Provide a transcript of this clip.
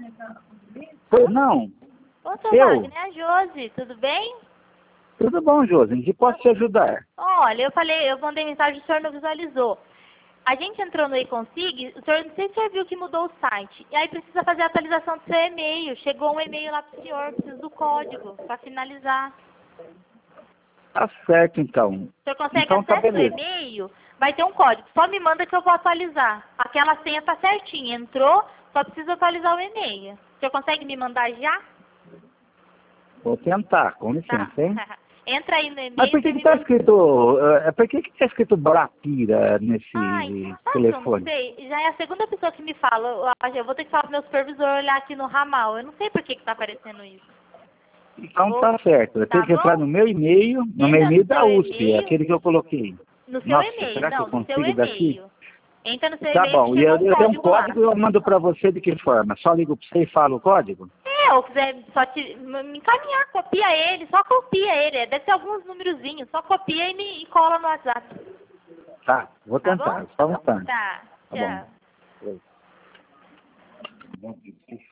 Pois não. Ô, seu Eu? Wagner, é a Josi, tudo bem? Tudo bom, Josi? Em que posso te ajudar? Olha, eu mandei mensagem, o senhor não visualizou. A gente entrou no eConsig, o senhor, não sei se o senhor viu que mudou o site. E aí precisa fazer a atualização do seu e-mail. Chegou um e-mail lá pro senhor, precisa do código para finalizar. Tá certo, então. O senhor consegue Então tá acesso ao beleza. e-mail? Vai ter um código. Só me manda que eu vou atualizar. Aquela senha tá certinha. Entrou, só precisa atualizar o e-mail. O senhor consegue me mandar já? Vou tentar, com licença, Tá. hein? Entra aí no e-mail. Mas por que você que me tá manda. escrito... por que que tá escrito Brapira nesse Ai, sabe que eu não telefone? sei? Já é a segunda pessoa que me fala. Eu vou ter que falar pro meu supervisor olhar aqui no ramal. Eu não sei por que tá aparecendo isso. Então tá certo. Eu Tá tenho que entrar bom? no meu e-mail, no meu Entra e-mail no da seu USP, e-mail. aquele que eu coloquei. No seu Nossa, e-mail. será que eu Não, no seu consigo daqui? e-mail. Entra no seu Tá e-mail que bom, e chegou um eu tenho um código lá. código e eu mando pra você de que forma? Só ligo pra você e falo o código? Ou quiser só me encaminhar, copia ele, só copia ele. Deve ter alguns númerozinhos, só copia e cola no WhatsApp. Tá, vou Tá tentar, bom? só um instante. Tá, Tá tchau. bom. Oi.